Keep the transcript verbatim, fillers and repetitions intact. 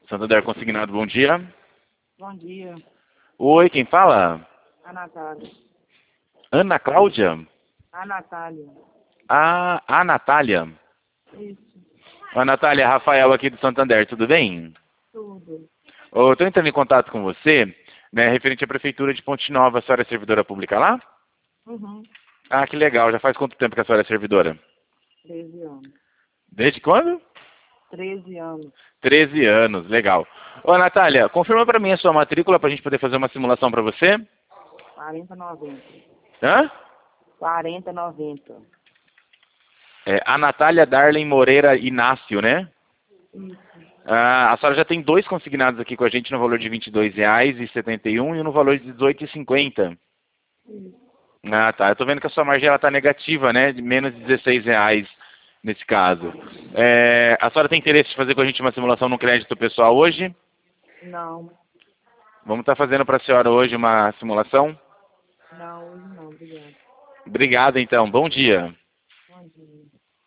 Santander Consignado, bom dia. Bom dia. Oi, quem fala? A Natália. Ana Cláudia? A Natália. Ah, a Natália. Isso. A Natália, Rafael aqui do Santander, tudo bem? Tudo. Eu estou entrando em contato com você, né, referente à Prefeitura de Ponte Nova. A senhora é servidora pública lá? Uhum. Ah, que legal. Já faz quanto tempo que a senhora é servidora? treze anos. Desde quando? treze anos. treze anos, legal. Ô, Natália, confirma para mim a sua matrícula para a gente poder fazer uma simulação para você. quarenta e noventa. Hã? quarenta e noventa. É, a Natália Darlen Moreira Inácio, né? Isso. Ah, a senhora já tem dois consignados aqui com a gente no valor de vinte e dois reais e setenta e um e no valor de dezoito reais e cinquenta. Isso. Ah, tá. Eu tô vendo que a sua margem ela tá negativa, né? De menos de dezesseis reais nesse caso. É, a senhora tem interesse em fazer com a gente uma simulação no crédito pessoal hoje? Não. Vamos estar fazendo para a senhora hoje uma simulação? Não, hoje não. Obrigada. Obrigado, então. Bom dia.